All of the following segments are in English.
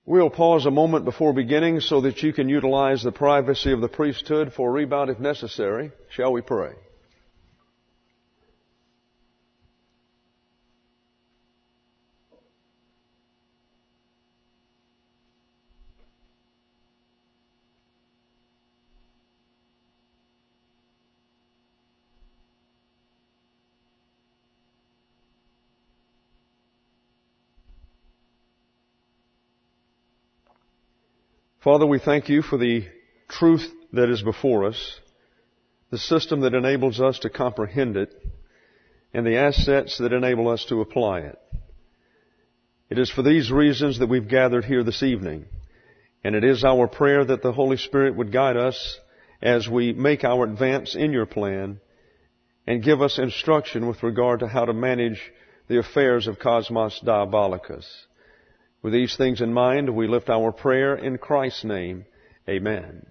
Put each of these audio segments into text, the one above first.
We'll pause a moment before beginning so that you can utilize the privacy of the priesthood for a rebound if necessary. Shall we pray? Father, we thank you for the truth that is before us, the system that enables us to comprehend it, and the assets that enable us to apply it. It is for these reasons that we've gathered here this evening, and it is our prayer that the Holy Spirit would guide us as we make our advance in your plan and give us instruction with regard to how to manage the affairs of Cosmos Diabolicus. With these things in mind, we lift our prayer in Christ's name. Amen.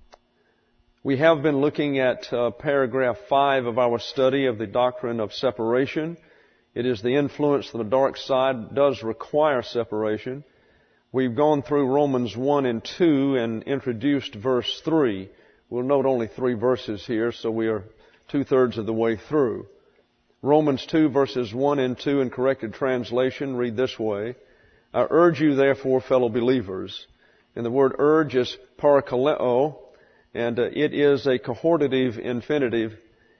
We have been looking at paragraph 5 of our study of the doctrine of separation. It is the influence that the dark side does require separation. We've gone through Romans 1 and 2 and introduced verse 3. We'll note only 3 verses here, so we are 2/3 of the way through. Romans 2 verses 1 and 2 in corrected translation read this way: I urge you, therefore, fellow believers. And the word urge is parakaleo, and it is a cohortative infinitive,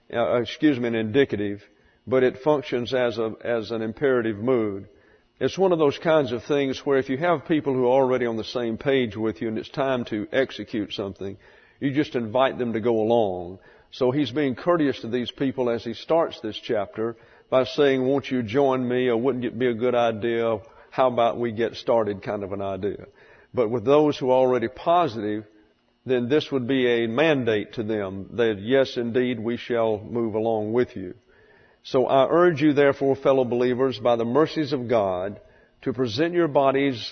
an indicative, but it functions as an imperative mood. It's one of those kinds of things where if you have people who are already on the same page with you and it's time to execute something, you just invite them to go along. So he's being courteous to these people as he starts this chapter by saying, won't you join me, or wouldn't it be a good idea? How about we get started, kind of an idea. But with those who are already positive, then this would be a mandate to them that, yes, indeed, we shall move along with you. So I urge you, therefore, fellow believers, by the mercies of God, to present your bodies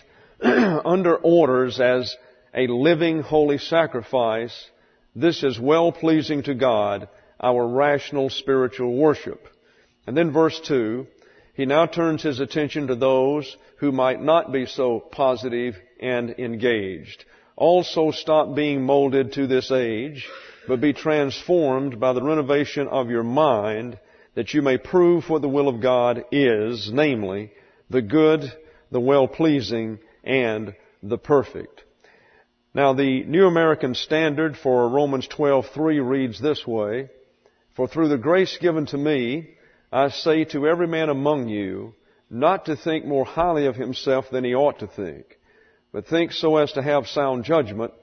under orders as a living, holy sacrifice. This is well-pleasing to God, our rational spiritual worship. And then verse 2, he now turns his attention to those who might not be so positive and engaged. Also stop being molded to this age, but be transformed by the renovation of your mind, that you may prove what the will of God is, namely, the good, the well-pleasing, and the perfect. Now, the New American Standard for Romans 12:3 reads this way: For through the grace given to me, I say to every man among you, not to think more highly of himself than he ought to think, but think so as to have sound judgment,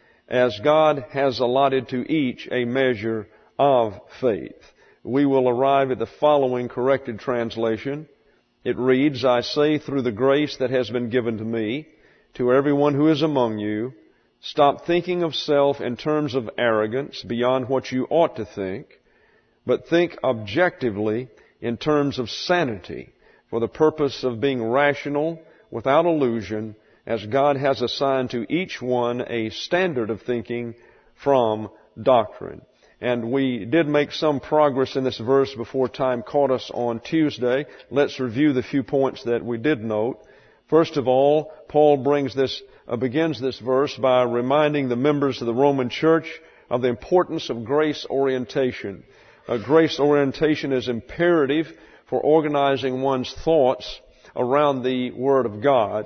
as God has allotted to each a measure of faith. We will arrive at the following corrected translation. It reads, I say through the grace that has been given to me, to everyone who is among you, stop thinking of self in terms of arrogance beyond what you ought to think, but think objectively in terms of sanity, for the purpose of being rational, without illusion, as God has assigned to each one a standard of thinking from doctrine. And we did make some progress in this verse before time caught us on Tuesday. Let's review the few points that we did note. First of all, Paul begins this verse by reminding the members of the Roman Church of the importance of grace orientation. Grace orientation is imperative for organizing one's thoughts around the Word of God.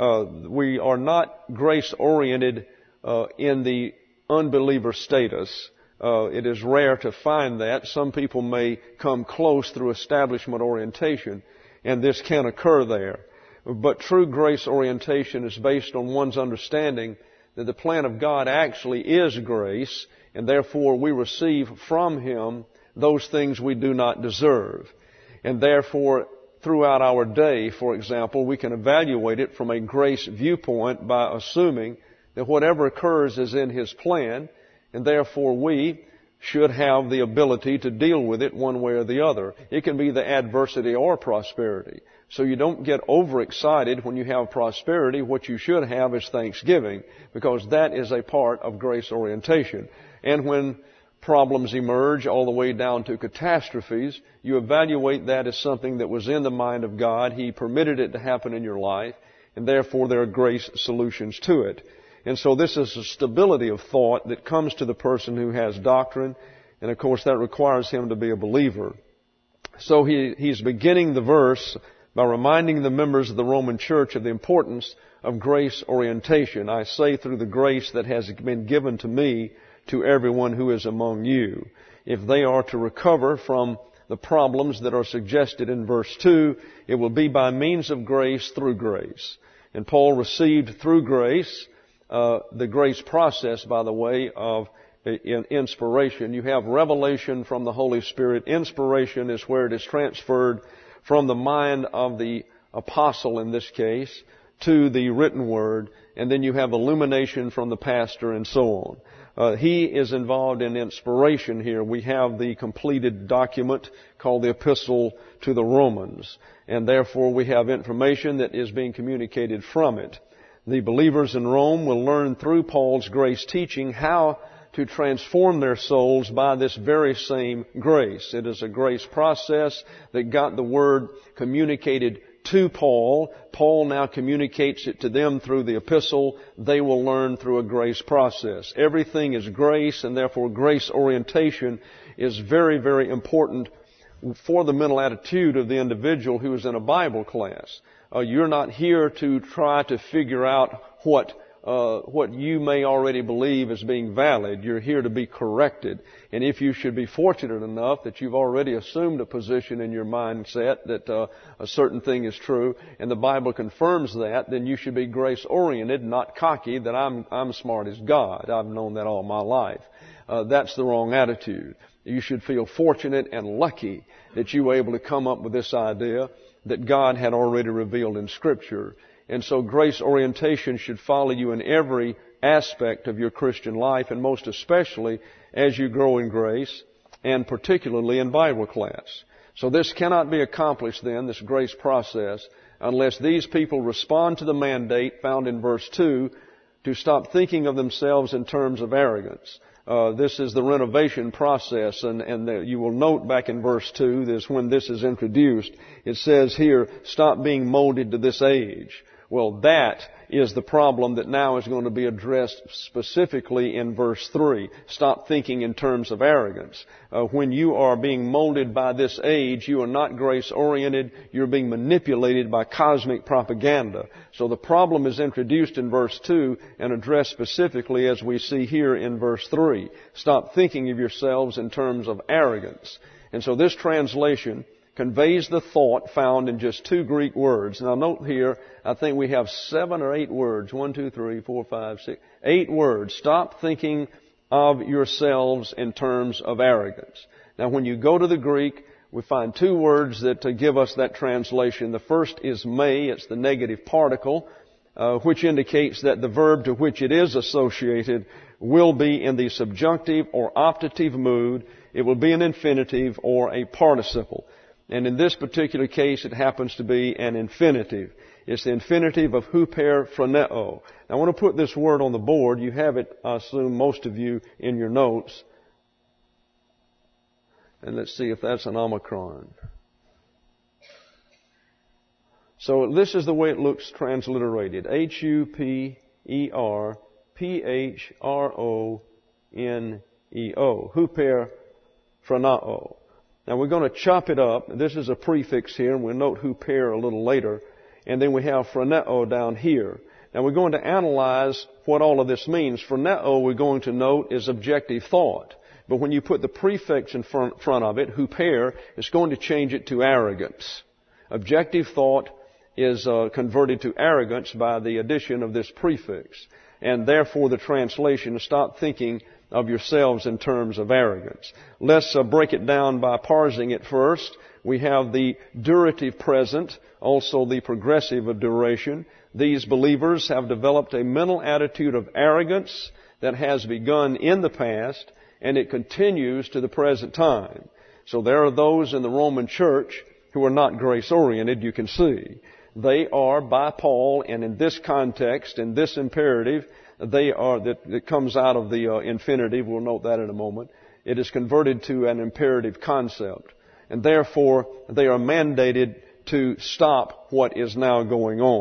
We are not grace-oriented in the unbeliever status. It is rare to find that. Some people may come close through establishment orientation, and this can occur there. But true grace orientation is based on one's understanding that the plan of God actually is grace, and therefore we receive from Him those things we do not deserve. And therefore, throughout our day, for example, we can evaluate it from a grace viewpoint by assuming that whatever occurs is in His plan, and therefore we should have the ability to deal with it one way or the other. It can be the adversity or prosperity. So you don't get overexcited when you have prosperity. What you should have is thanksgiving, because that is a part of grace orientation. And when problems emerge all the way down to catastrophes, you evaluate that as something that was in the mind of God. He permitted it to happen in your life, and therefore there are grace solutions to it. And so this is a stability of thought that comes to the person who has doctrine, and of course that requires him to be a believer. So he's beginning the verse by reminding the members of the Roman Church of the importance of grace orientation. I say through the grace that has been given to me to everyone who is among you. If they are to recover from the problems that are suggested in verse 2, it will be by means of grace through grace. And Paul received through grace, the grace process, by the way, of inspiration. You have revelation from the Holy Spirit. Inspiration is where it is transferred from the mind of the apostle in this case to the written word, and then you have illumination from the pastor and so on. He is involved in inspiration here. We have the completed document called the Epistle to the Romans, and therefore we have information that is being communicated from it. The believers in Rome will learn through Paul's grace teaching how to transform their souls by this very same grace. It is a grace process that got the Word communicated to Paul. Paul now communicates it to them through the epistle. They will learn through a grace process. Everything is grace, and therefore grace orientation is very, very important for the mental attitude of the individual who is in a Bible class. You're not here to try to figure out what you may already believe as being valid. You're here to be corrected. And if you should be fortunate enough that you've already assumed a position in your mindset that a certain thing is true, and the Bible confirms that, then you should be grace-oriented, not cocky that I'm smart as God. I've known that all my life. That's the wrong attitude. You should feel fortunate and lucky that you were able to come up with this idea that God had already revealed in Scripture. And so grace orientation should follow you in every aspect of your Christian life, and most especially as you grow in grace, and particularly in Bible class. So this cannot be accomplished then, this grace process, unless these people respond to the mandate found in verse 2 to stop thinking of themselves in terms of arrogance. This is the renovation process, and you will note back in verse 2, is when this is introduced. It says here, stop being molded to this age. Well, that is the problem that now is going to be addressed specifically in verse 3. Stop thinking in terms of arrogance. When you are being molded by this age, you are not grace-oriented. You're being manipulated by cosmic propaganda. So the problem is introduced in verse 2 and addressed specifically as we see here in verse 3. Stop thinking of yourselves in terms of arrogance. And so this translation conveys the thought found in just 2 Greek words. Now note here, I think we have 7 or 8 words. 1, 2, 3, 4, 5, 6, 8 words. Stop thinking of yourselves in terms of arrogance. Now when you go to the Greek, we find 2 words that give us that translation. The first is may. It's the negative particle, which indicates that the verb to which it is associated will be in the subjunctive or optative mood. It will be an infinitive or a participle. And in this particular case, it happens to be an infinitive. It's the infinitive of huper phroneo. Now, I want to put this word on the board. You have it, I assume, most of you in your notes. And let's see if that's an omicron. So this is the way it looks transliterated. Huperphroneo. Huper phroneo. Now we're going to chop it up. This is a prefix here, and we'll note huper a little later. And then we have phroneo down here. Now we're going to analyze what all of this means. Phroneo, we're going to note, is objective thought. But when you put the prefix in front of it, huper, it's going to change it to arrogance. Objective thought is converted to arrogance by the addition of this prefix. And therefore the translation is stop thinking of yourselves in terms of arrogance. Let's break it down by parsing it first. We have the durative present, also the progressive of duration. These believers have developed a mental attitude of arrogance that has begun in the past, and it continues to the present time. So there are those in the Roman church who are not grace-oriented, you can see. They are, by Paul, and in this context, in this imperative, they are, that comes out of the infinitive, we'll note that in a moment. It is converted to an imperative concept. And therefore, they are mandated to stop what is now going on.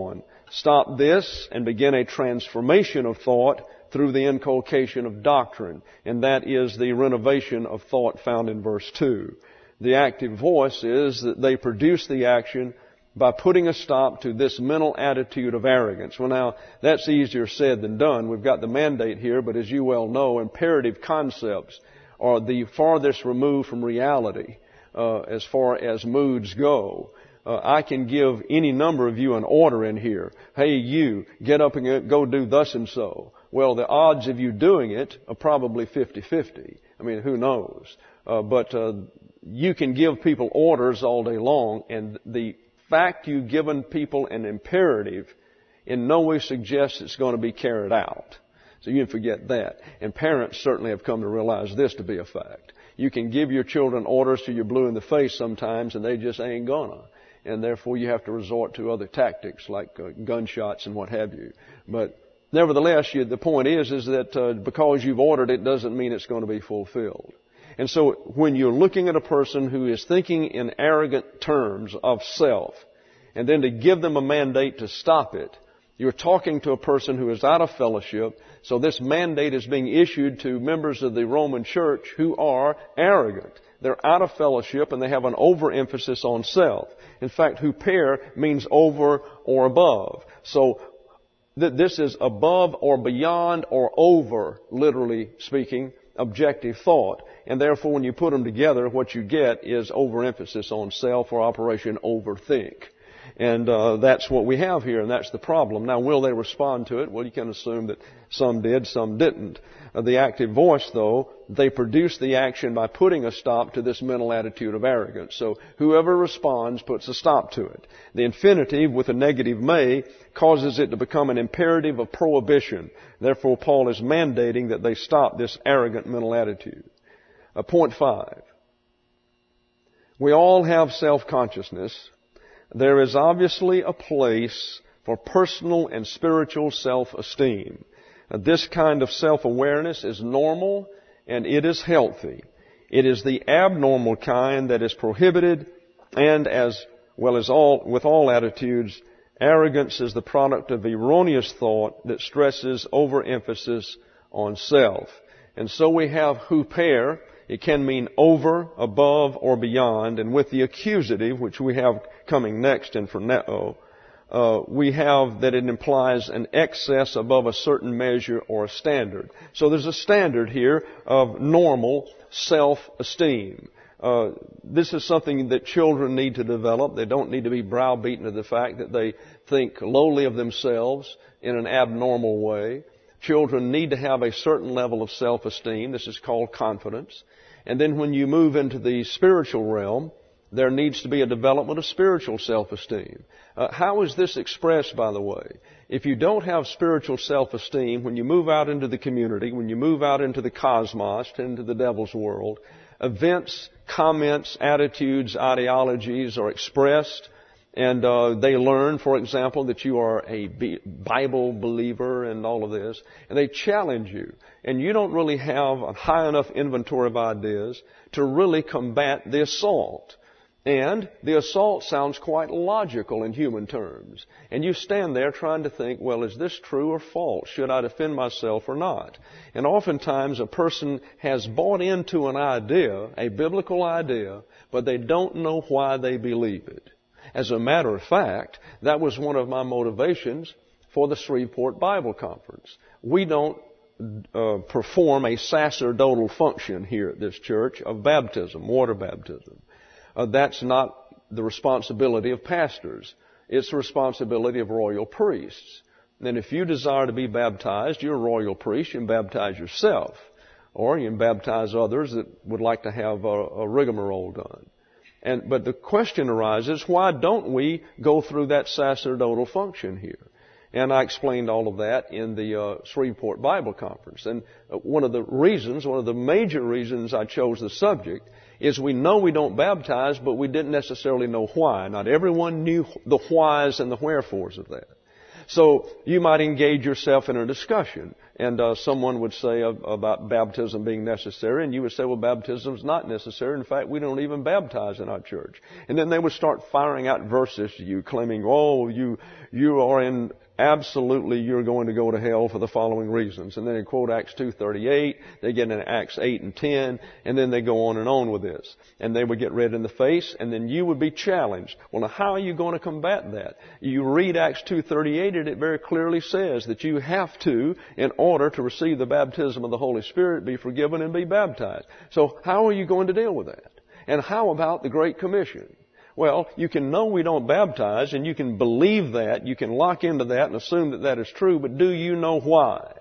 Stop this and begin a transformation of thought through the inculcation of doctrine. And that is the renovation of thought found in verse 2. The active voice is that they produce the action by putting a stop to this mental attitude of arrogance. Well, now, that's easier said than done. We've got the mandate here, but as you well know, imperative concepts are the farthest removed from reality as far as moods go. I can give any number of you an order in here. Hey, you, get up and go do thus and so. Well, the odds of you doing it are probably 50-50. I mean, who knows? But you can give people orders all day long, and the fact you've given people an imperative in no way suggests it's going to be carried out. So you can forget that. And parents certainly have come to realize this to be a fact. You can give your children orders till you're blue in the face sometimes, and they just ain't gonna. And therefore you have to resort to other tactics like gunshots and what have you. But nevertheless, the point is that because you've ordered it doesn't mean it's going to be fulfilled. And so when you're looking at a person who is thinking in arrogant terms of self, and then to give them a mandate to stop it, you're talking to a person who is out of fellowship. So this mandate is being issued to members of the Roman Church who are arrogant. They're out of fellowship and they have an overemphasis on self. In fact, huper means over or above. So this is above or beyond or over, literally speaking, objective thought. And therefore, when you put them together, what you get is overemphasis on self or Operation Overthink. And that's what we have here, and that's the problem. Now, will they respond to it? Well, you can assume that some did, some didn't. The active voice, though, they produce the action by putting a stop to this mental attitude of arrogance. So whoever responds puts a stop to it. The infinitive with a negative may causes it to become an imperative of prohibition. Therefore, Paul is mandating that they stop this arrogant mental attitude. Point 5. We all have self-consciousness. There is obviously a place for personal and spiritual self-esteem. This kind of self-awareness is normal and it is healthy. It is the abnormal kind that is prohibited, and as well as with all attitudes, arrogance is the product of erroneous thought that stresses overemphasis on self. And so we have huper. It can mean over, above, or beyond. And with the accusative, which we have coming next in phroneo, we have that it implies an excess above a certain measure or a standard. So there's a standard here of normal self-esteem. This is something that children need to develop. They don't need to be browbeaten to the fact that they think lowly of themselves in an abnormal way. Children need to have a certain level of self-esteem. This is called confidence. And then when you move into the spiritual realm, there needs to be a development of spiritual self-esteem. How is this expressed, by the way? If you don't have spiritual self-esteem, when you move out into the community, when you move out into the cosmos, into the devil's world, events, comments, attitudes, ideologies are expressed, and they learn, for example, that you are a Bible believer and all of this, and they challenge you. And you don't really have a high enough inventory of ideas to really combat the assault. And the assault sounds quite logical in human terms. And you stand there trying to think, well, is this true or false? Should I defend myself or not? And oftentimes a person has bought into an idea, a biblical idea, but they don't know why they believe it. As a matter of fact, that was one of my motivations for the Shreveport Bible Conference. We don't perform a sacerdotal function here at this church of baptism, water baptism. That's not the responsibility of pastors. It's the responsibility of royal priests. And if you desire to be baptized, you're a royal priest. You can baptize yourself. Or you can baptize others that would like to have a rigmarole done. But the question arises, why don't we go through that sacerdotal function here? And I explained all of that in the Shreveport Bible Conference. And one of the major reasons I chose the subject is we know we don't baptize, but we didn't necessarily know why. Not everyone knew the whys and the wherefores of that. So you might engage yourself in a discussion, and someone would say about baptism being necessary, and you would say, well, baptism is not necessary. In fact, we don't even baptize in our church. And then they would start firing out verses to you, claiming, oh, you are in absolutely you're going to go to hell for the following reasons. And then they quote Acts 2:38, they get into Acts 8 and 10, and then they go on and on with this. And they would get red in the face, and then you would be challenged. Well, now how are you going to combat that? You read Acts 2:38, and it very clearly says that you have to, in order to receive the baptism of the Holy Spirit, be forgiven and be baptized. So how are you going to deal with that? And how about the Great Commission? Well, you can know we don't baptize, and you can believe that, you can lock into that and assume that that is true, but do you know why?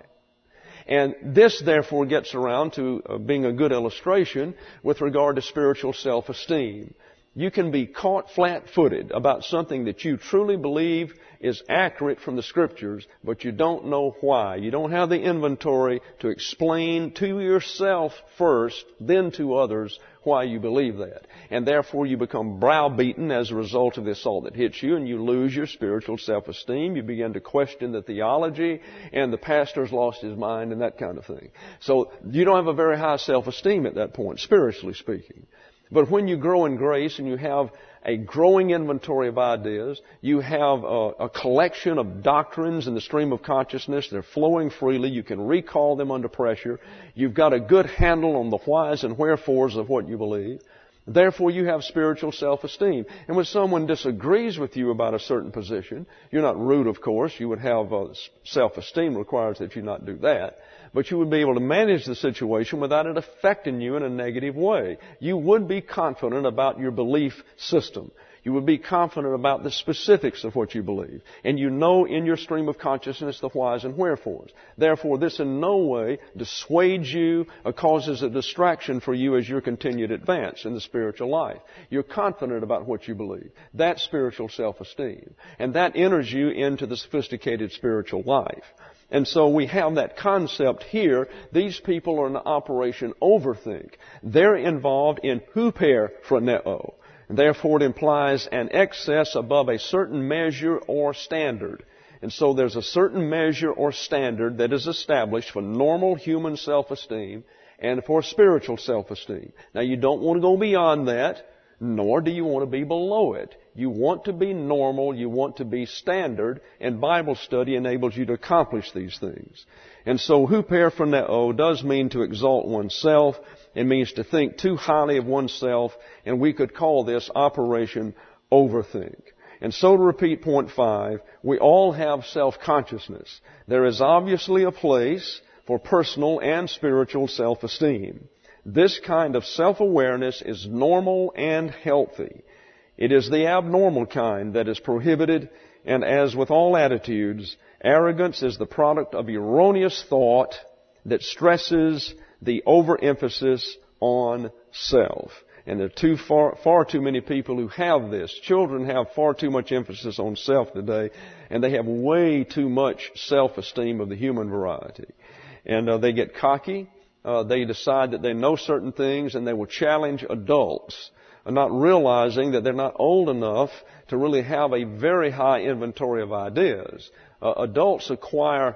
And this, therefore, gets around to being a good illustration with regard to spiritual self-esteem. You can be caught flat-footed about something that you truly believe is accurate from the Scriptures, but you don't know why. You don't have the inventory to explain to yourself first, then to others, why you believe that. And therefore you become browbeaten as a result of the assault that hits you, and you lose your spiritual self-esteem. You begin to question the theology, and the pastor's lost his mind, and that kind of thing. So you don't have a very high self-esteem at that point, spiritually speaking. But when you grow in grace and you have a growing inventory of ideas, you have a collection of doctrines in the stream of consciousness. They're flowing freely. You can recall them under pressure. You've got a good handle on the whys and wherefores of what you believe. Therefore, you have spiritual self-esteem. And when someone disagrees with you about a certain position, you're not rude, of course. You would have self-esteem requires that you not do that. But you would be able to manage the situation without it affecting you in a negative way. You would be confident about your belief system. You would be confident about the specifics of what you believe. And you know in your stream of consciousness the whys and wherefores. Therefore, this in no way dissuades you or causes a distraction for you as you continue to advance in the spiritual life. You're confident about what you believe. That's spiritual self-esteem. And that enters you into the sophisticated spiritual life. And so we have that concept here. These people are in Operation Overthink. They're involved in huperphroneo. Therefore, it implies an excess above a certain measure or standard. And so there's a certain measure or standard that is established for normal human self-esteem and for spiritual self-esteem. Now, you don't want to go beyond that, nor do you want to be below it. You want to be normal, you want to be standard, and Bible study enables you to accomplish these things. And so huperphroneo does mean to exalt oneself. It means to think too highly of oneself, and we could call this Operation Overthink. And so to repeat point 5, we all have self-consciousness. There is obviously a place for personal and spiritual self-esteem. This kind of self-awareness is normal and healthy. It is the abnormal kind that is prohibited, and as with all attitudes, arrogance is the product of erroneous thought that stresses the overemphasis on self. And there are far too many people who have this. Children have far too much emphasis on self today, and they have way too much self-esteem of the human variety. And they get cocky. They decide that they know certain things, and they will challenge adults, not realizing that they're not old enough to really have a very high inventory of ideas. Adults acquire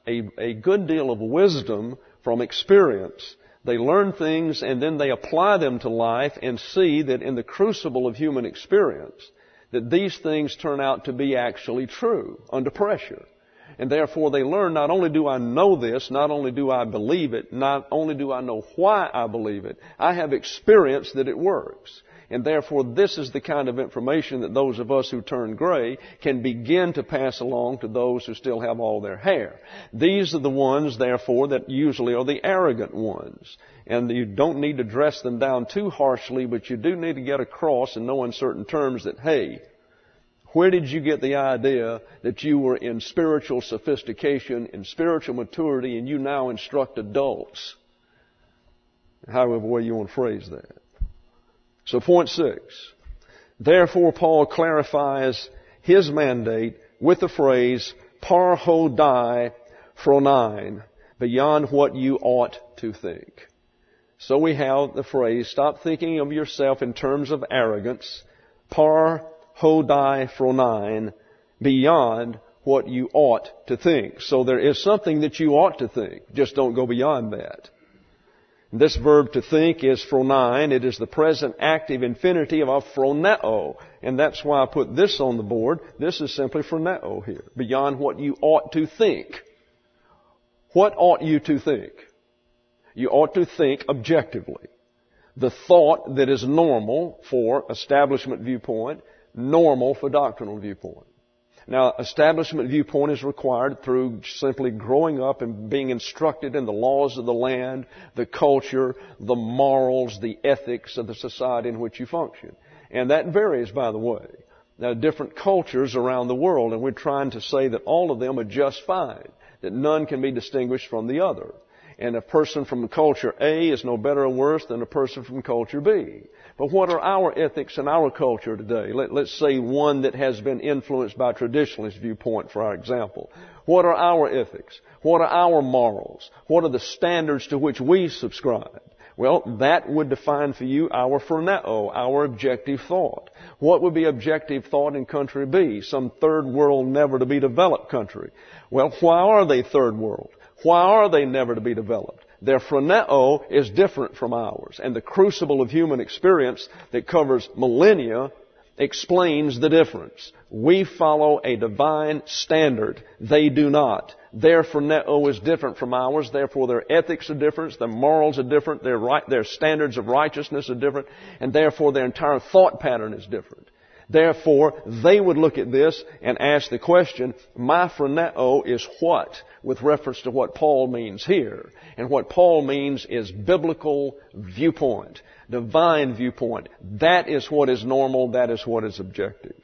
a good deal of wisdom from experience. They learn things and then they apply them to life and see that in the crucible of human experience, that these things turn out to be actually true under pressure. And therefore they learn, not only do I know this, not only do I believe it, not only do I know why I believe it, I have experience that it works. And therefore this is the kind of information that those of us who turn gray can begin to pass along to those who still have all their hair. These are the ones, therefore, that usually are the arrogant ones. And you don't need to dress them down too harshly, but you do need to get across in no uncertain terms that, hey, where did you get the idea that you were in spiritual sophistication, in spiritual maturity, and you now instruct adults? However way you want to phrase that. So point 6. Therefore, Paul clarifies his mandate with the phrase, par ho dai phronein, beyond what you ought to think. So we have the phrase, stop thinking of yourself in terms of arrogance, par ho dai phronein, beyond what you ought to think. So there is something that you ought to think. Just don't go beyond that. This verb to think is phronein. It is the present active infinitive of phroneo. And that's why I put this on the board. This is simply phroneo here. Beyond what you ought to think. What ought you to think? You ought to think objectively. The thought that is normal for establishment viewpoint, normal for doctrinal viewpoint. Now, establishment viewpoint is required through simply growing up and being instructed in the laws of the land, the culture, the morals, the ethics of the society in which you function. And that varies, by the way. There are different cultures around the world, and we're trying to say that all of them are just fine, that none can be distinguished from the other. And a person from culture A is no better or worse than a person from culture B. But what are our ethics in our culture today? Let's say one that has been influenced by traditionalist viewpoint, for our example. What are our ethics? What are our morals? What are the standards to which we subscribe? Well, that would define for you our phroneo, our objective thought. What would be objective thought in country B, some third world, never to be developed country? Well, why are they third world? Why are they never to be developed? Their phroneo is different from ours. And the crucible of human experience that covers millennia explains the difference. We follow a divine standard. They do not. Their phroneo is different from ours. Therefore, their ethics are different. Their morals are different. Their standards of righteousness are different. And therefore, their entire thought pattern is different. Therefore, they would look at this and ask the question, my phroneo is what? With reference to what Paul means here. And what Paul means is biblical viewpoint, divine viewpoint. That is what is normal. That is what is objective.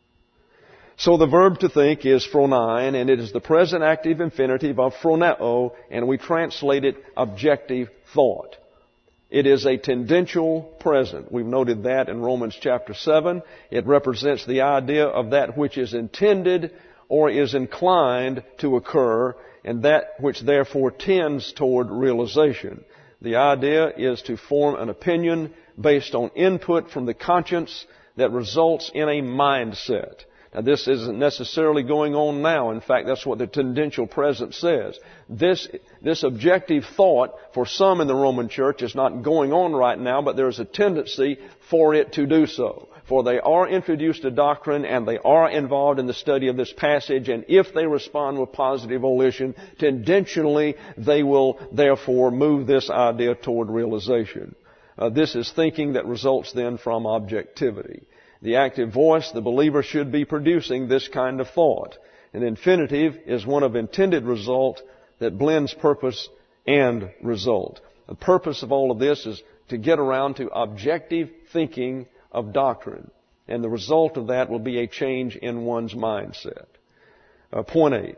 So the verb to think is phronein, and it is the present active infinitive of phroneo, and we translate it objective thought. It is a tendential present. We've noted that in Romans chapter 7. It represents the idea of that which is intended or is inclined to occur, and that which therefore tends toward realization. The idea is to form an opinion based on input from the conscience that results in a mindset. Now, this isn't necessarily going on now. In fact, that's what the tendential present says. This objective thought for some in the Roman Church is not going on right now, but there is a tendency for it to do so. For they are introduced to doctrine and they are involved in the study of this passage, and if they respond with positive volition, tendentially they will therefore move this idea toward realization. This is thinking that results then from objectivity. The active voice, the believer should be producing this kind of thought. An infinitive is one of intended result that blends purpose and result. The purpose of all of this is to get around to objective thinking of doctrine. And the result of that will be a change in one's mindset. Point 8.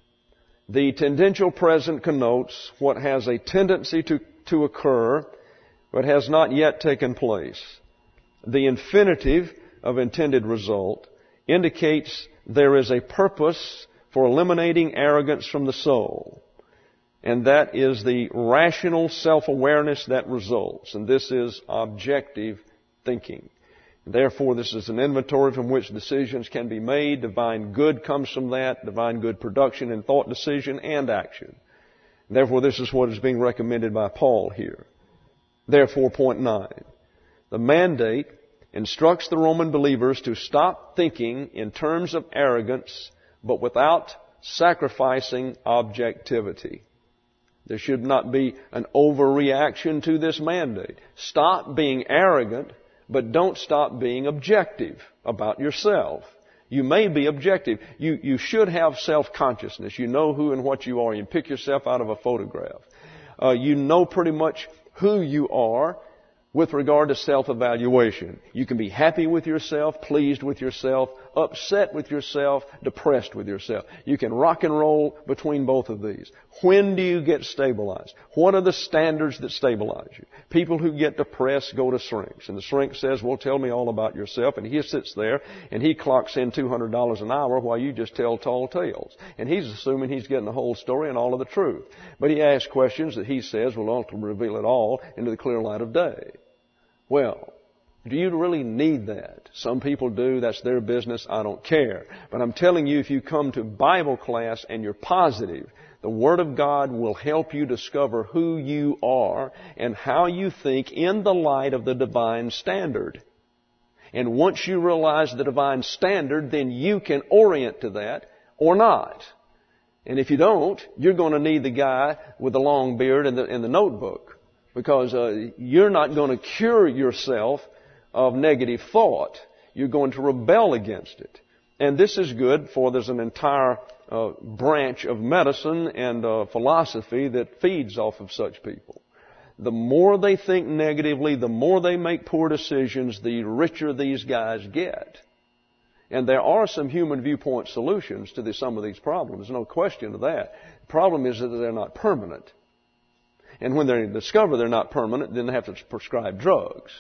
The tendential present connotes what has a tendency to occur, but has not yet taken place. The infinitive of intended result indicates there is a purpose for eliminating arrogance from the soul. And that is the rational self-awareness that results. And this is objective thinking. Therefore, this is an inventory from which decisions can be made. Divine good comes from that. Divine good production in thought, decision, and action. Therefore, this is what is being recommended by Paul here. Therefore, point 9. The mandate instructs the Roman believers to stop thinking in terms of arrogance, but without sacrificing objectivity. There should not be an overreaction to this mandate. Stop being arrogant, but don't stop being objective about yourself. You may be objective. You should have self-consciousness. You know who and what you are. You pick yourself out of a photograph. You know pretty much who you are with regard to self-evaluation. You can be happy with yourself, pleased with yourself, upset with yourself, depressed with yourself. You can rock and roll between both of these. When do you get stabilized? What are the standards that stabilize you? People who get depressed go to shrinks. And the shrink says, well, tell me all about yourself. And he sits there and he clocks in $200 an hour while you just tell tall tales. And he's assuming he's getting the whole story and all of the truth. But he asks questions that he says will ultimately reveal it all into the clear light of day. Well, do you really need that? Some people do. That's their business. I don't care. But I'm telling you, if you come to Bible class and you're positive, the The Word of God will help you discover who you are and how you think in the light of the divine standard. And once you realize the divine standard, then you can orient to that or not. And if you don't, you're going to need the guy with the long beard and the notebook, because you're not going to cure yourself of negative thought. You're going to rebel against it. And this is good, for there's an entire branch of medicine and philosophy that feeds off of such people. The more they think negatively, the more they make poor decisions, the richer these guys get. And there are some human viewpoint solutions to some of these problems, no question of that. The problem is that they're not permanent. And when they discover they're not permanent, then they have to prescribe drugs.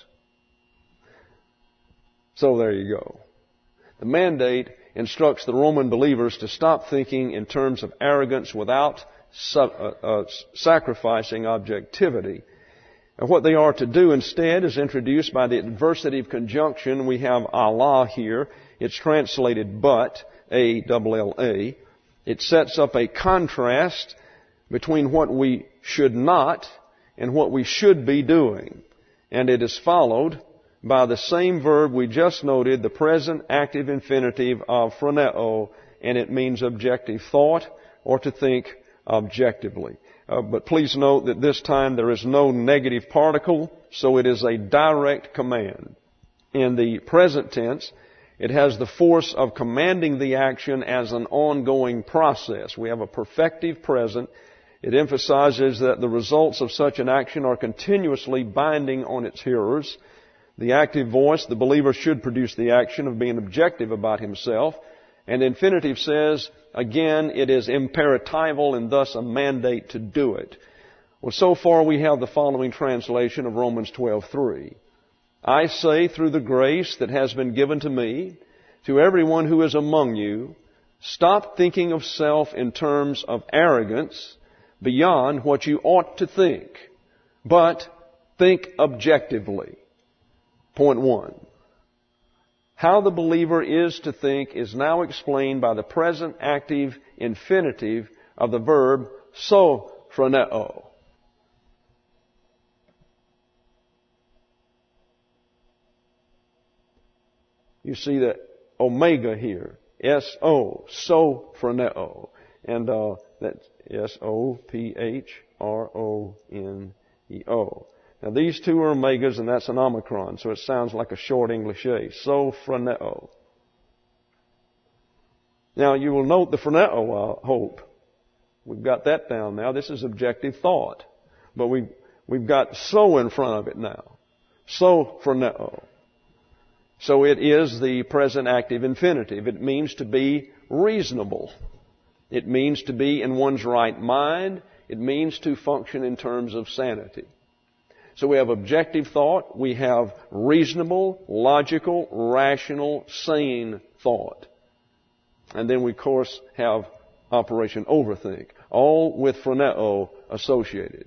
So there you go. The mandate instructs the Roman believers to stop thinking in terms of arrogance without sacrificing objectivity. And what they are to do instead is introduced by the adversative conjunction. We have Allah here. It's translated but, A-double-L-A. It sets up a contrast between what we should not and what we should be doing. And it is followed by the same verb we just noted, the present active infinitive of phroneo, and it means objective thought or to think objectively. But please note that this time there is no negative particle, so it is a direct command. In the present tense, it has the force of commanding the action as an ongoing process. We have a perfective present. It emphasizes that the results of such an action are continuously binding on its hearers. The active voice, the believer should produce the action of being objective about himself. And infinitive says, again, it is imperatival and thus a mandate to do it. Well, so far we have the following translation of Romans 12:3. I say through the grace that has been given to me, to everyone who is among you, stop thinking of self in terms of arrogance beyond what you ought to think, but think objectively. Point 1. How the believer is to think is now explained by the present active infinitive of the verb sophroneo. You see the omega here. S-O, sophroneo. And that's S-O-P-H-R-O-N-E-O. Now these two are omegas, and that's an omicron, so it sounds like a short English A. Sophroneo. Now you will note the phroneo, I hope. We've got that down now. This is objective thought. But we've got so in front of it now. Sophroneo. So it is the present active infinitive. It means to be reasonable. It means to be in one's right mind. It means to function in terms of sanity. So we have objective thought, we have reasonable, logical, rational, sane thought. And then we, of course, have Operation Overthink, all with phroneo associated.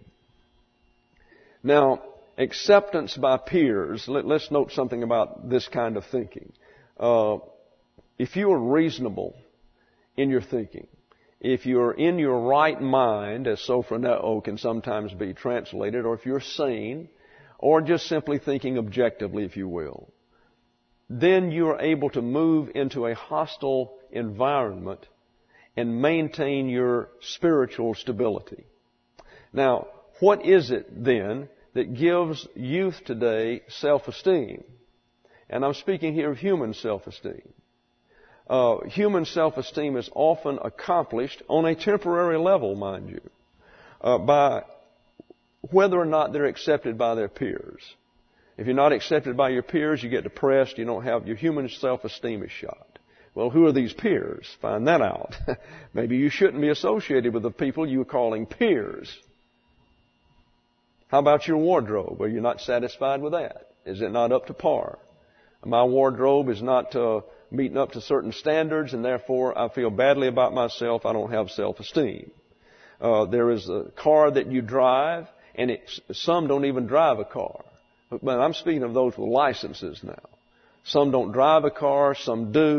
Now, acceptance by peers, let's note something about this kind of thinking. If you are reasonable in your thinking, if you're in your right mind, as sophroneo can sometimes be translated, or if you're sane, or just simply thinking objectively, if you will, then you're able to move into a hostile environment and maintain your spiritual stability. Now, what is it then that gives youth today self-esteem? And I'm speaking here of human self-esteem. Human self-esteem is often accomplished on a temporary level, mind you, by whether or not they're accepted by their peers. If you're not accepted by your peers, you get depressed, you don't have, your human self-esteem is shot. Well, who are these peers? Find that out. Maybe you shouldn't be associated with the people you're calling peers. How about your wardrobe? Are you not satisfied with that? Is it not up to par? My wardrobe is not meeting up to certain standards, and therefore I feel badly about myself. I don't have self-esteem. There is a car that you drive, and some don't even drive a car. But I'm speaking of those with licenses now. Some don't drive a car, some do.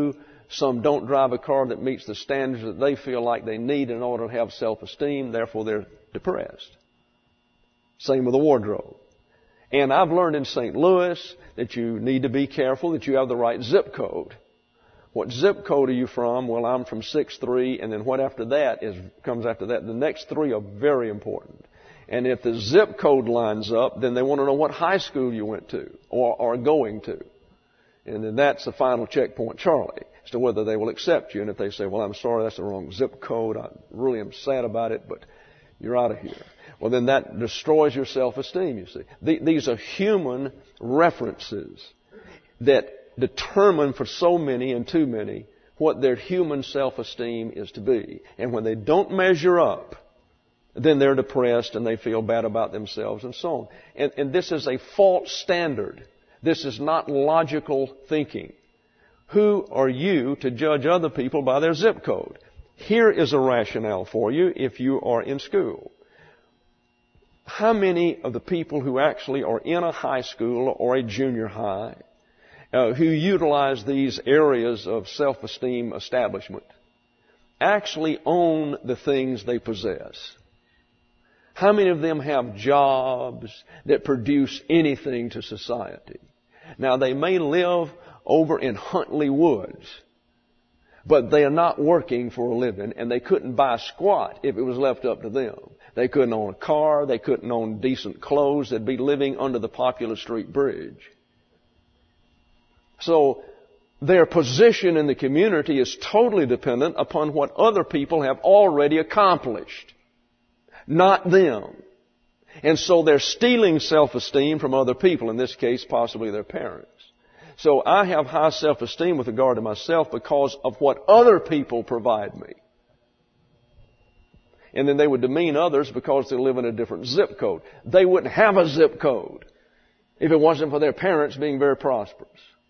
Some don't drive a car that meets the standards that they feel like they need in order to have self-esteem. Therefore, they're depressed. Same with the wardrobe. And I've learned in St. Louis that you need to be careful that you have the right zip code. What zip code are you from? Well, I'm from 6-3, and then what after that comes after that. The next three are very important. And if the zip code lines up, then they want to know what high school you went to or are going to. And then that's the final checkpoint, Charlie, as to whether they will accept you. And if they say, well, I'm sorry, that's the wrong zip code, I really am sad about it, but you're out of here. Well, then that destroys your self-esteem, you see. These are human references that determine for so many and too many what their human self-esteem is to be. And when they don't measure up, then they're depressed and they feel bad about themselves and so on. And this is a false standard. This is not logical thinking. Who are you to judge other people by their zip code? Here is a rationale for you if you are in school. How many of the people who actually are in a high school or a junior high who utilize these areas of self-esteem establishment actually own the things they possess? How many of them have jobs that produce anything to society? Now, they may live over in Huntley Woods, but they are not working for a living, and they couldn't buy squat if it was left up to them. They couldn't own a car. They couldn't own decent clothes. They'd be living under the Popular Street Bridge. So their position in the community is totally dependent upon what other people have already accomplished, not them. And so they're stealing self-esteem from other people, in this case, possibly their parents. So I have high self-esteem with regard to myself because of what other people provide me. And then they would demean others because they live in a different zip code. They wouldn't have a zip code if it wasn't for their parents being very prosperous.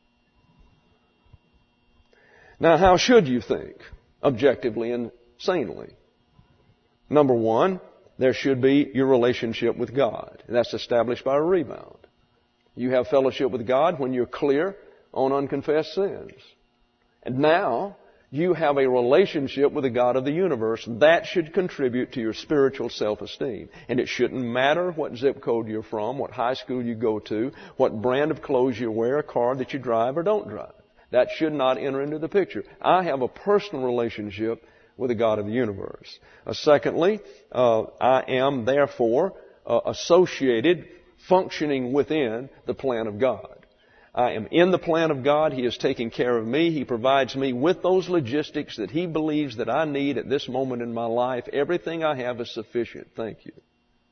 Now, how should you think objectively and sanely? Number one, there should be your relationship with God. And that's established by a rebound. You have fellowship with God when you're clear on unconfessed sins. And now you have a relationship with the God of the universe. That should contribute to your spiritual self-esteem. And it shouldn't matter what zip code you're from, what high school you go to, what brand of clothes you wear, a car that you drive or don't drive. That should not enter into the picture. I have a personal relationship with the God of the universe. Secondly, I am therefore associated, functioning within the plan of God. I am in the plan of God. He is taking care of me. He provides me with those logistics that He believes that I need at this moment in my life. Everything I have is sufficient. Thank you.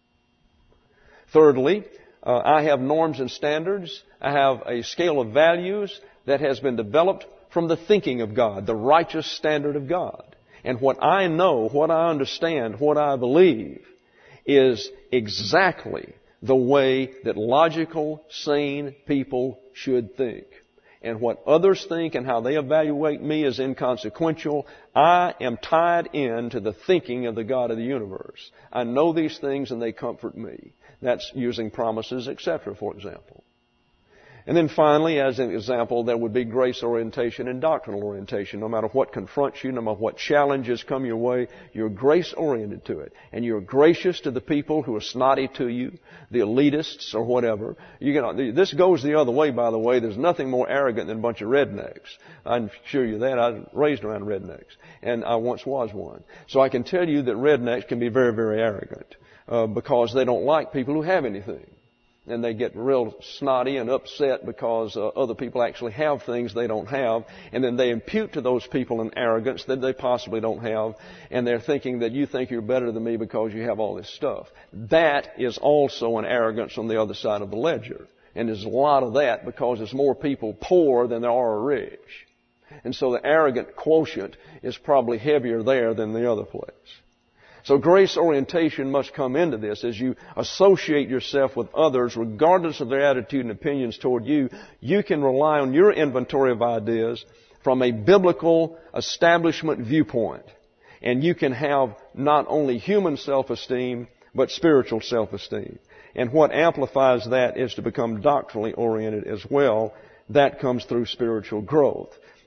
Thirdly, I have norms and standards. I have a scale of values that has been developed from the thinking of God, the righteous standard of God. And what I know, what I understand, what I believe is exactly the way that logical, sane people should think. And what others think and how they evaluate me is inconsequential. I am tied into the thinking of the God of the universe. I know these things and they comfort me. That's using promises, etc., for example. And then finally, as an example, there would be grace orientation and doctrinal orientation. No matter what confronts you, no matter what challenges come your way, you're grace oriented to it. And you're gracious to the people who are snotty to you, the elitists or whatever. This goes the other way, by the way. There's nothing more arrogant than a bunch of rednecks. I can assure you that. I was raised around rednecks. And I once was one. So I can tell you that rednecks can be very, very arrogant because they don't like people who have anything. And they get real snotty and upset because other people actually have things they don't have. And then they impute to those people an arrogance that they possibly don't have. And they're thinking that you think you're better than me because you have all this stuff. That is also an arrogance on the other side of the ledger. And there's a lot of that because there's more people poor than there are rich. And so the arrogant quotient is probably heavier there than the other place. So grace orientation must come into this. As you associate yourself with others, regardless of their attitude and opinions toward you, you can rely on your inventory of ideas from a biblical establishment viewpoint. And you can have not only human self-esteem, but spiritual self-esteem. And what amplifies that is to become doctrinally oriented as well. That comes through spiritual growth.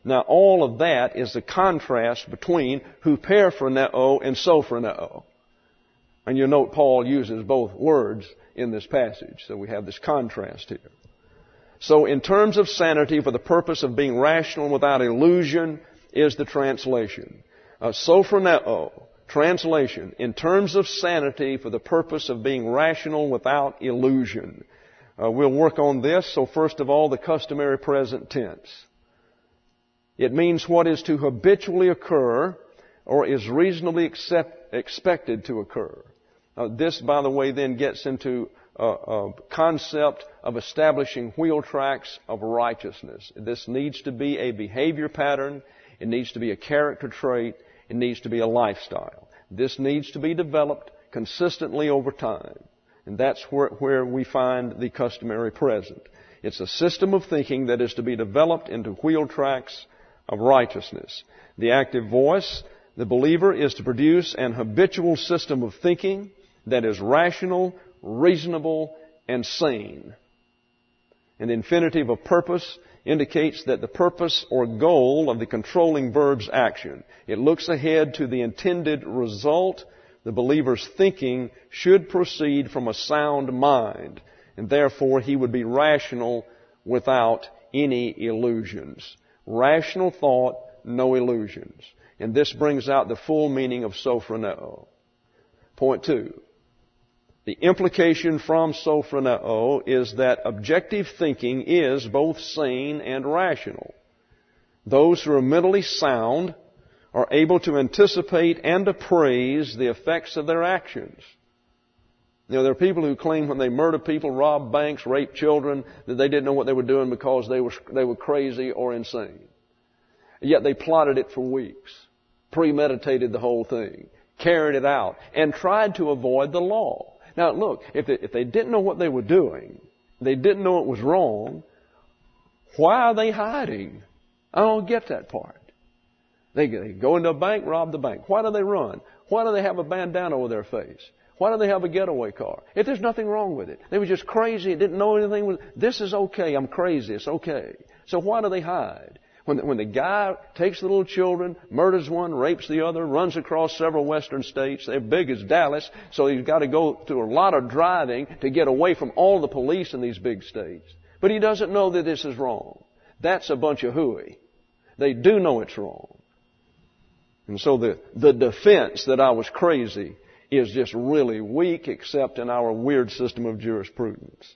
Now, all of that is the contrast between huperphroneo and sophroneo. And you note Paul uses both words in this passage, so we have this contrast here. So in terms of sanity for the purpose of being rational without illusion is the translation. Sophroneo, translation, in terms of sanity for the purpose of being rational without illusion. We'll work on this. So first of all, the customary present tense. It means what is to habitually occur or is reasonably expected to occur. This, by the way, then gets into a concept of establishing wheel tracks of righteousness. This needs to be a behavior pattern. It needs to be a character trait. It needs to be a lifestyle. This needs to be developed consistently over time. And that's where we find the customary present. It's a system of thinking that is to be developed into wheel tracks of righteousness. The active voice, the believer, is to produce an habitual system of thinking that is rational, reasonable, and sane. And the infinitive of purpose indicates that the purpose or goal of the controlling verb's action. It looks ahead to the intended result. The believer's thinking should proceed from a sound mind, and therefore he would be rational without any illusions. Rational thought, no illusions. And this brings out the full meaning of sophroneo. Point 2. The implication from sophroneo is that objective thinking is both sane and rational. Those who are mentally sound are able to anticipate and appraise the effects of their actions. You know, there are people who claim when they murder people, rob banks, rape children, that they didn't know what they were doing because they were crazy or insane. Yet they plotted it for weeks, premeditated the whole thing, carried it out, and tried to avoid the law. Now look, if they didn't know what they were doing, they didn't know it was wrong, why are they hiding? I don't get that part. They go into a bank, rob the bank. Why do they run? Why do they have a bandana over their face? Why do they have a getaway car? If there's nothing wrong with it. They were just crazy, didn't know anything. This is okay, I'm crazy, it's okay. So why do they hide? When the guy takes the little children, murders one, rapes the other, runs across several western states, they're big as Dallas, so he's got to go through a lot of driving to get away from all the police in these big states. But he doesn't know that this is wrong. That's a bunch of hooey. They do know it's wrong. And so the defense that I was crazy is just really weak, except in our weird system of jurisprudence.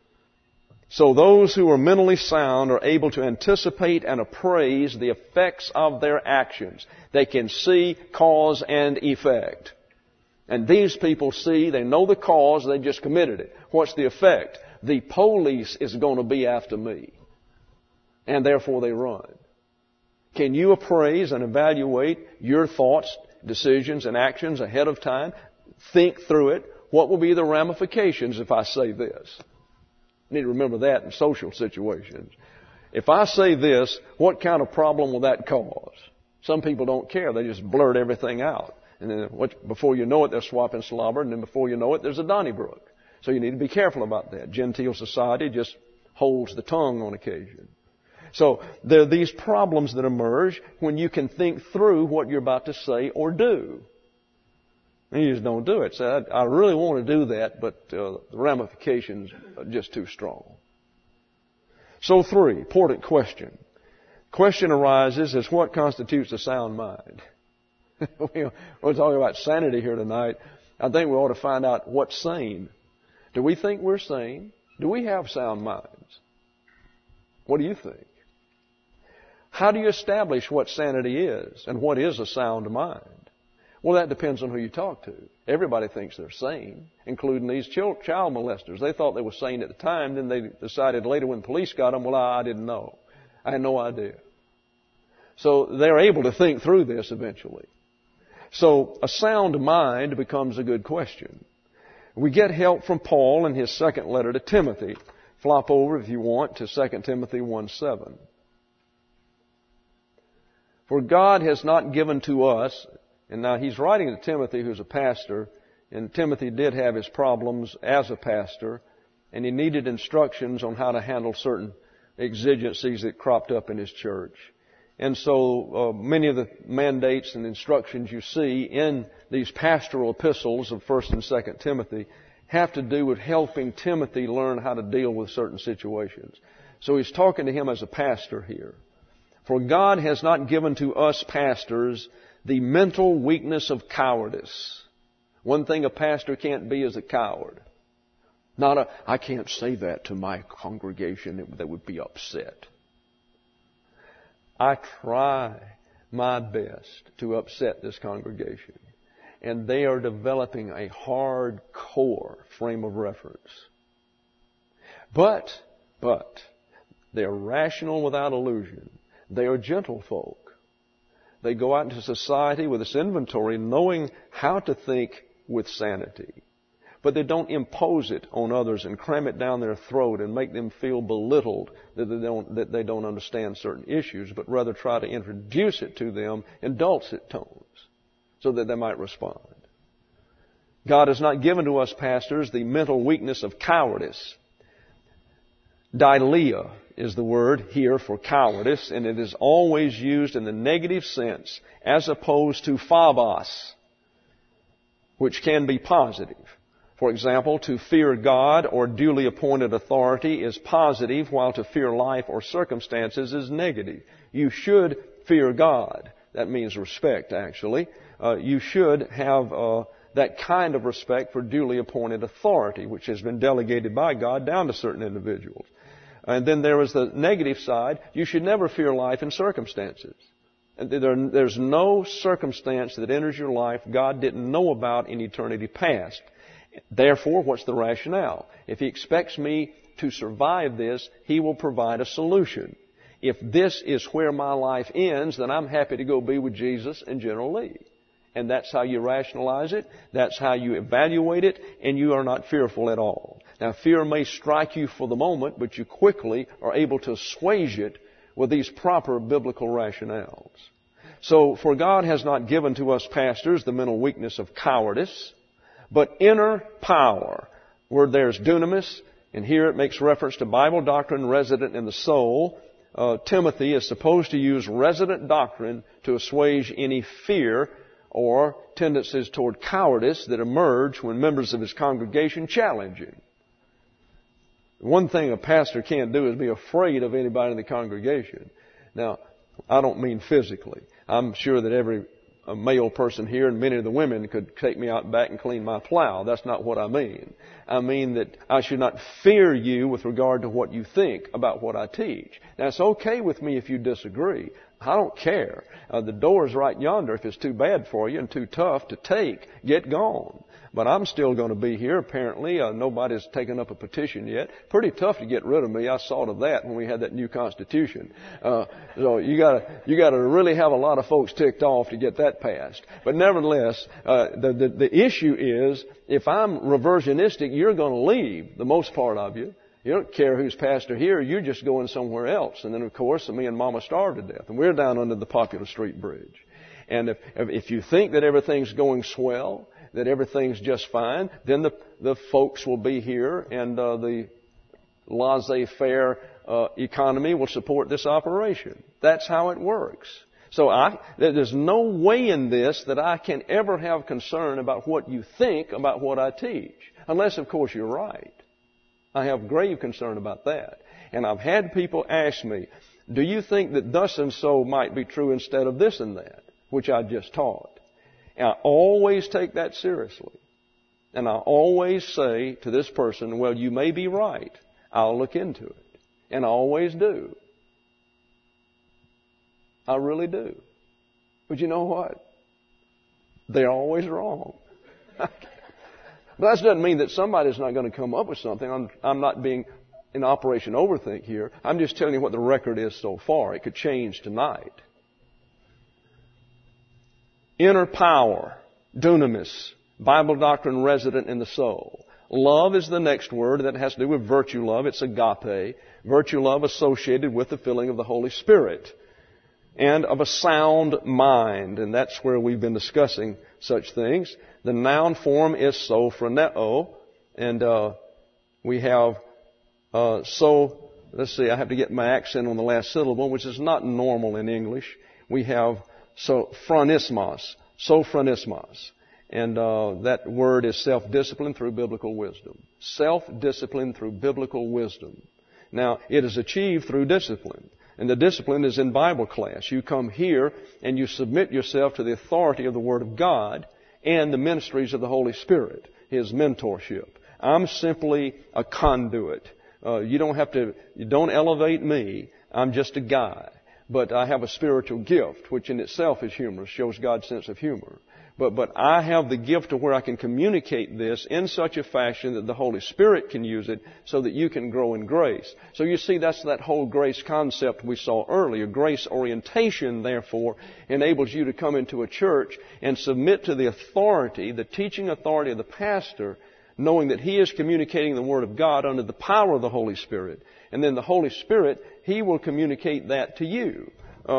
So those who are mentally sound are able to anticipate and appraise the effects of their actions. They can see cause and effect. And these people see, they know the cause, they just committed it. What's the effect? The police is going to be after me. And therefore they run. Can you appraise and evaluate your thoughts, decisions, and actions ahead of time? Think through it. What will be the ramifications if I say this? You need to remember that in social situations. If I say this, what kind of problem will that cause? Some people don't care. They just blurt everything out. And then before you know it, they're swapping slobber. And then before you know it, there's a Donnybrook. So you need to be careful about that. Genteel society just holds the tongue on occasion. So there are these problems that emerge when you can think through what you're about to say or do. And you just don't do it. So I really want to do that, but the ramifications are just too strong. So 3, important question. Question arises is what constitutes a sound mind? We're talking about sanity here tonight. I think we ought to find out what's sane. Do we think we're sane? Do we have sound minds? What do you think? How do you establish what sanity is and what is a sound mind? Well, that depends on who you talk to. Everybody thinks they're sane, including these child molesters. They thought they were sane at the time, then they decided later when the police got them, well, I didn't know. I had no idea. So they're able to think through this eventually. So a sound mind becomes a good question. We get help from Paul in his second letter to Timothy. Flop over, if you want, to 2 Timothy 1:7. For God has not given to us, and now he's writing to Timothy, who's a pastor, and Timothy did have his problems as a pastor, and he needed instructions on how to handle certain exigencies that cropped up in his church. And so many of the mandates and instructions you see in these pastoral epistles of 1st and 2nd Timothy have to do with helping Timothy learn how to deal with certain situations. So he's talking to him as a pastor here. For God has not given to us pastors the mental weakness of cowardice. One thing a pastor can't be is a coward. I can't say that to my congregation, that would be upset. I try my best to upset this congregation. And they are developing a hardcore frame of reference. But, they are rational without illusion. They are gentle folk. They go out into society with this inventory knowing how to think with sanity. But they don't impose it on others and cram it down their throat and make them feel belittled that they don't understand certain issues, but rather try to introduce it to them in dulcet tones so that they might respond. God has not given to us pastors the mental weakness of cowardice. Dileia is the word here for cowardice, and it is always used in the negative sense as opposed to phobos, which can be positive. For example, to fear God or duly appointed authority is positive, while to fear life or circumstances is negative. You should fear God. That means respect, actually. You should have that kind of respect for duly appointed authority, which has been delegated by God down to certain individuals. And then there is the negative side. You should never fear life and circumstances. There's no circumstance that enters your life God didn't know about in eternity past. Therefore, what's the rationale? If He expects me to survive this, He will provide a solution. If this is where my life ends, then I'm happy to go be with Jesus and General Lee. And that's how you rationalize it. That's how you evaluate it. And you are not fearful at all. Now, fear may strike you for the moment, but you quickly are able to assuage it with these proper biblical rationales. So, for God has not given to us pastors the mental weakness of cowardice, but inner power. Word there is dunamis, and here it makes reference to Bible doctrine resident in the soul. Timothy is supposed to use resident doctrine to assuage any fear or tendencies toward cowardice that emerge when members of his congregation challenge him. One thing a pastor can't do is be afraid of anybody in the congregation. Now, I don't mean physically. I'm sure that every male person here and many of the women could take me out back and clean my plow. That's not what I mean. I mean that I should not fear you with regard to what you think about what I teach. Now, it's okay with me if you disagree. I don't care. The door's right yonder. If it's too bad for you and too tough to take, get gone. But I'm still going to be here. Apparently, nobody's taken up a petition yet. Pretty tough to get rid of me. I saw to that when we had that new Constitution. So you gotta really have a lot of folks ticked off to get that passed. But nevertheless, the issue is, if I'm reversionistic, you're going to leave, the most part of you. You don't care who's pastor here. You're just going somewhere else. And then, of course, me and Mama starved to death. And we're down under the Popular Street Bridge. And if you think that everything's going swell, that everything's just fine, then the folks will be here, and the laissez-faire economy will support this operation. That's how it works. So there's no way in this that I can ever have concern about what you think about what I teach. Unless, of course, you're right. I have grave concern about that. And I've had people ask me, do you think that thus and so might be true instead of this and that, which I just taught? And I always take that seriously. And I always say to this person, well, you may be right. I'll look into it. And I always do. I really do. But you know what? They're always wrong. But that doesn't mean that somebody's not going to come up with something. I'm not being in Operation Overthink here. I'm just telling you what the record is so far. It could change tonight. Inner power, dunamis, Bible doctrine resident in the soul. Love is the next word that has to do with virtue love. It's agape. Virtue love associated with the filling of the Holy Spirit. And of a sound mind. And that's where we've been discussing such things. The noun form is sophroneo. And we have let's see, I have to get my accent on the last syllable, which is not normal in English. We have sophronismos. And that word is self-discipline through biblical wisdom. Self-discipline through biblical wisdom. Now, it is achieved through discipline. And the discipline is in Bible class. You come here and you submit yourself to the authority of the Word of God and the ministries of the Holy Spirit, His mentorship. I'm simply a conduit. You don't elevate me. I'm just a guy. But I have a spiritual gift, which in itself is humorous, shows God's sense of humor. But I have the gift to where I can communicate this in such a fashion that the Holy Spirit can use it so that you can grow in grace. So you see, that's that whole grace concept we saw earlier. Grace orientation, therefore, enables you to come into a church and submit to the authority, the teaching authority of the pastor, knowing that he is communicating the Word of God under the power of the Holy Spirit. And then the Holy Spirit, He will communicate that to you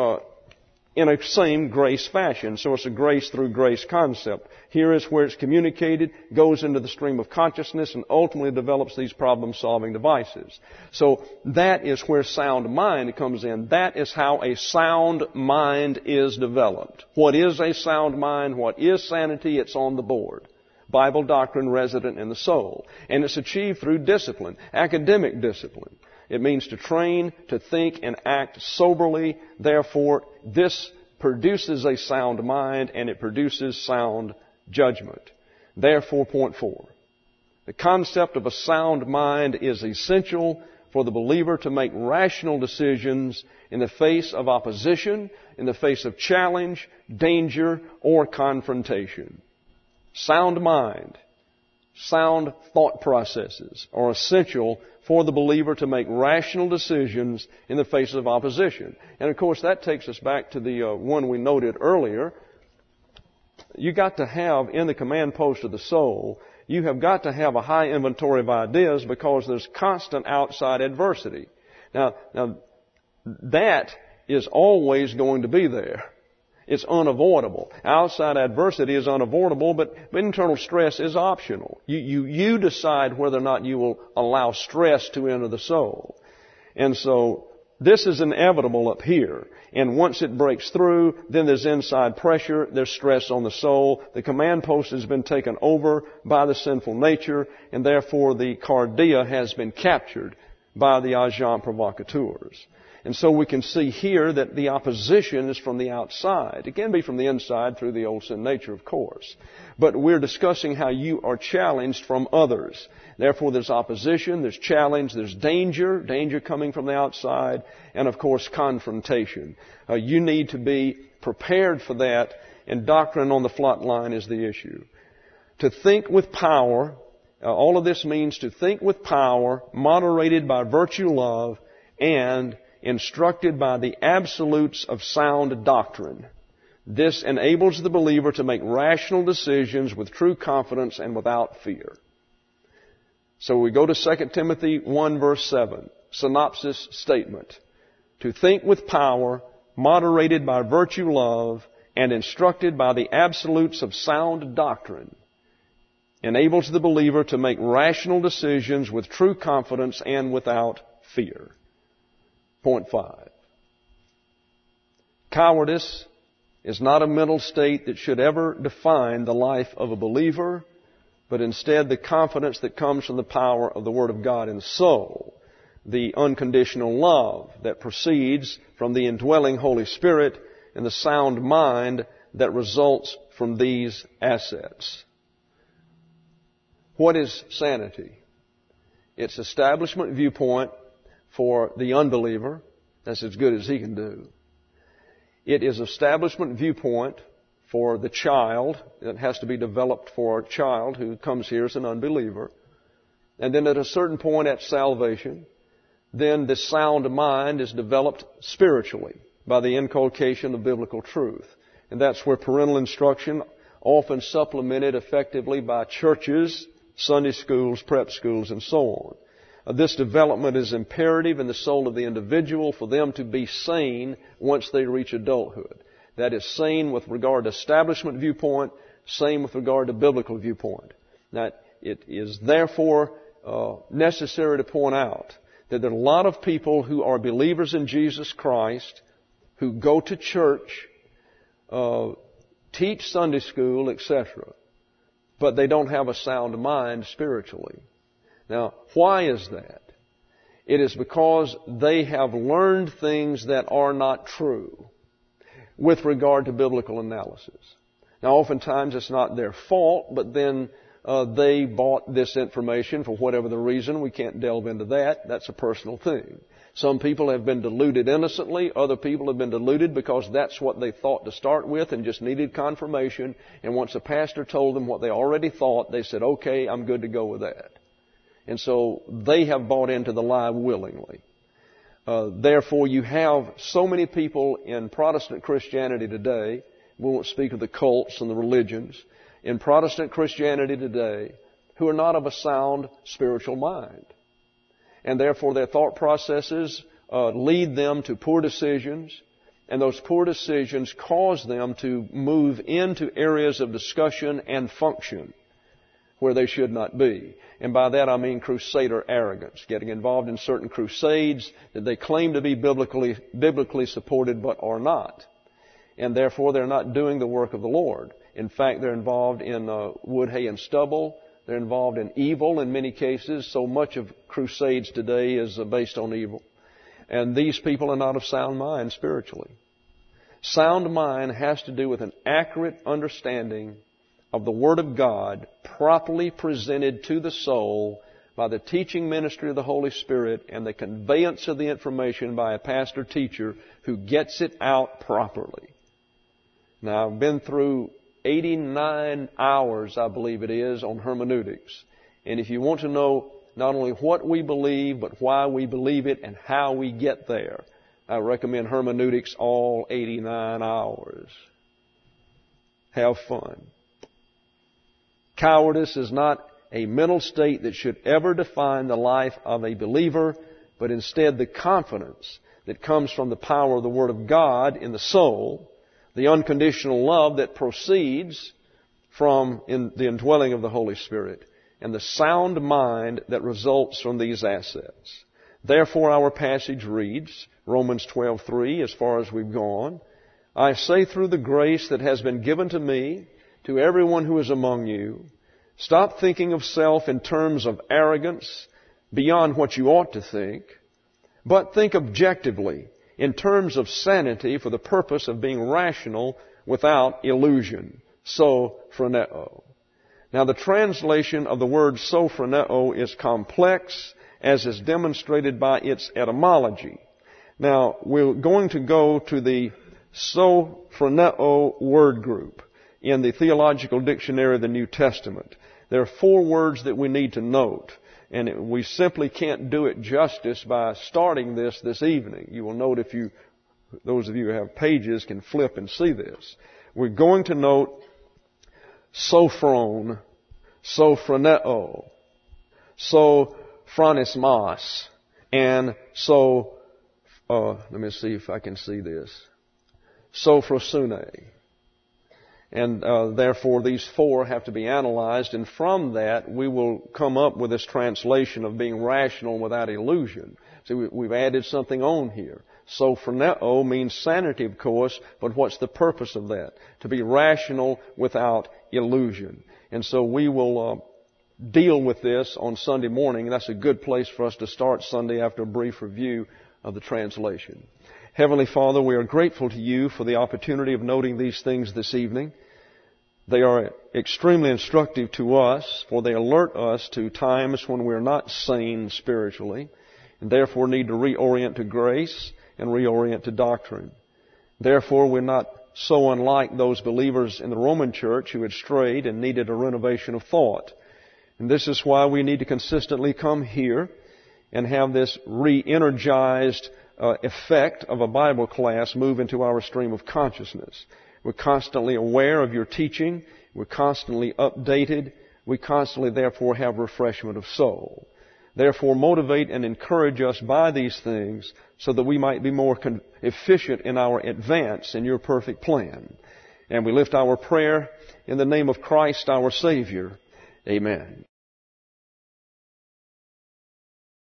in a same grace fashion. So it's a grace through grace concept. Here is where it's communicated, goes into the stream of consciousness, and ultimately develops these problem-solving devices. So that is where sound mind comes in. That is how a sound mind is developed. What is a sound mind? What is sanity? It's on the board. Bible doctrine resident in the soul. And it's achieved through discipline, academic discipline. It means to train, to think, and act soberly. Therefore, this produces a sound mind, and it produces sound judgment. Therefore, point 4. The concept of a sound mind is essential for the believer to make rational decisions in the face of opposition, in the face of challenge, danger, or confrontation. Sound mind, sound thought processes are essential for the believer to make rational decisions in the face of opposition. And of course, that takes us back to the one we noted earlier. You got to have in the command post of the soul, you have got to have a high inventory of ideas because there's constant outside adversity. Now that is always going to be there. It's unavoidable. Outside adversity is unavoidable, but internal stress is optional. You decide whether or not you will allow stress to enter the soul. And so this is inevitable up here. And once it breaks through, then there's inside pressure, there's stress on the soul. The command post has been taken over by the sinful nature, and therefore the cardia has been captured by the agents provocateurs. And so we can see here that the opposition is from the outside. It can be from the inside through the old sin nature, of course. But we're discussing how you are challenged from others. Therefore, there's opposition, there's challenge, there's danger coming from the outside, and of course, confrontation. You need to be prepared for that, and doctrine on the flat line is the issue. To think with power, all of this means to think with power, moderated by virtue love, and instructed by the absolutes of sound doctrine. This enables the believer to make rational decisions with true confidence and without fear. So we go to 2 Timothy 1 verse 7, synopsis statement. To think with power, moderated by virtue love, and instructed by the absolutes of sound doctrine, enables the believer to make rational decisions with true confidence and without fear. Point 5. Cowardice is not a mental state that should ever define the life of a believer, but instead the confidence that comes from the power of the Word of God in the soul, the unconditional love that proceeds from the indwelling Holy Spirit, and the sound mind that results from these assets. What is sanity? It's establishment viewpoint for the unbeliever. That's as good as he can do. It is establishment viewpoint for the child. It has to be developed for a child who comes here as an unbeliever. And then at a certain point at salvation, then the sound mind is developed spiritually by the inculcation of biblical truth. And that's where parental instruction, often supplemented effectively by churches, Sunday schools, prep schools, and so on. This development is imperative in the soul of the individual for them to be sane once they reach adulthood. That is sane with regard to establishment viewpoint, sane with regard to biblical viewpoint. Now, it is therefore necessary to point out that there are a lot of people who are believers in Jesus Christ, who go to church, teach Sunday school, etc., but they don't have a sound mind spiritually. Now, why is that? It is because they have learned things that are not true with regard to biblical analysis. Now, oftentimes it's not their fault, but then they bought this information for whatever the reason. We can't delve into that. That's a personal thing. Some people have been deluded innocently. Other people have been deluded because that's what they thought to start with and just needed confirmation. And once the pastor told them what they already thought, they said, okay, I'm good to go with that. And so they have bought into the lie willingly. Therefore, you have so many people in Protestant Christianity today. We won't speak of the cults and the religions. In Protestant Christianity today, who are not of a sound spiritual mind. And therefore their thought processes lead them to poor decisions, and those poor decisions cause them to move into areas of discussion and function where they should not be. And by that I mean crusader arrogance, getting involved in certain crusades that they claim to be biblically supported but are not. And therefore they're not doing the work of the Lord. In fact, they're involved in wood, hay, and stubble. They're involved in evil in many cases. So much of crusades today is based on evil. And these people are not of sound mind spiritually. Sound mind has to do with an accurate understanding of the Word of God properly presented to the soul by the teaching ministry of the Holy Spirit and the conveyance of the information by a pastor teacher who gets it out properly. Now, I've been through 89 hours, I believe it is, on hermeneutics. And if you want to know not only what we believe, but why we believe it and how we get there, I recommend hermeneutics all 89 hours. Have fun. Cowardice is not a mental state that should ever define the life of a believer, but instead the confidence that comes from the power of the Word of God in the soul, the unconditional love that proceeds from the indwelling of the Holy Spirit, and the sound mind that results from these assets. Therefore, our passage reads, Romans 12:3, as far as we've gone, I say through the grace that has been given to me, to everyone who is among you, stop thinking of self in terms of arrogance beyond what you ought to think, but think objectively in terms of sanity for the purpose of being rational without illusion. Sophroneo. Now the translation of the word sophroneo is complex, as is demonstrated by its etymology. Now we're going to go to the sophroneo word group in the Theological Dictionary of the New Testament. There are 4 words that we need to note. And we simply can't do it justice by starting this evening. You will note those of you who have pages can flip and see this. We're going to note sophron, sophroneo, sophronismas, and let me see if I can see this, sophrosune. And therefore these 4 have to be analyzed, and from that we will come up with this translation of being rational without illusion. See, we've added something on here. Sophroneo means sanity, of course, but what's the purpose of that? To be rational without illusion. And so we will deal with this on Sunday morning. That's a good place for us to start Sunday after a brief review of the translation. Heavenly Father, we are grateful to you for the opportunity of noting these things this evening. They are extremely instructive to us, for they alert us to times when we are not sane spiritually, and therefore need to reorient to grace and reorient to doctrine. Therefore, we're not so unlike those believers in the Roman church who had strayed and needed a renovation of thought. And this is why we need to consistently come here and have this re-energized effect of a Bible class move into our stream of consciousness. We're constantly aware of your teaching. We're constantly updated. We constantly, therefore, have refreshment of soul. Therefore, motivate and encourage us by these things so that we might be more efficient in our advance in your perfect plan. And we lift our prayer in the name of Christ, our Savior. Amen.